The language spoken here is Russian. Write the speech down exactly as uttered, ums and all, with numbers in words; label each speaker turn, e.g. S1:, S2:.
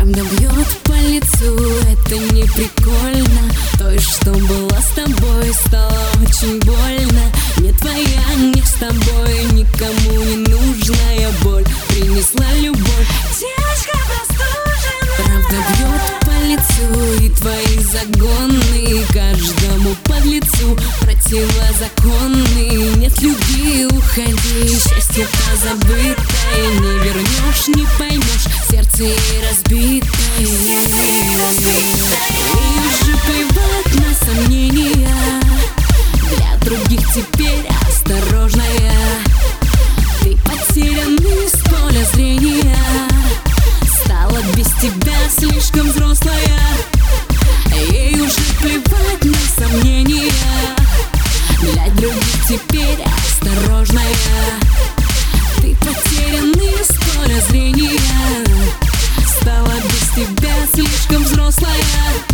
S1: Правда бьет по лицу, это не прикольно. Той, что была с тобой, стало очень больно. Не твоя, не с тобой, никому не нужная боль принесла любовь. Девочка простужена. Правда бьет по лицу, и твои загоны каждому подлецу противозаконны. Нет любви, уходи, счастье позабытое не вернешь, не поймешь, сердце ей разбитое. И уже плевать на сомнения, для других теперь осторожная. Ты потерянный с поля зрения, стала без тебя слишком взрослая. Ей уже плевать на сомнения, для других теперь осторожная. Ты потерянный с поля зрения, стала без тебя слишком взрослая.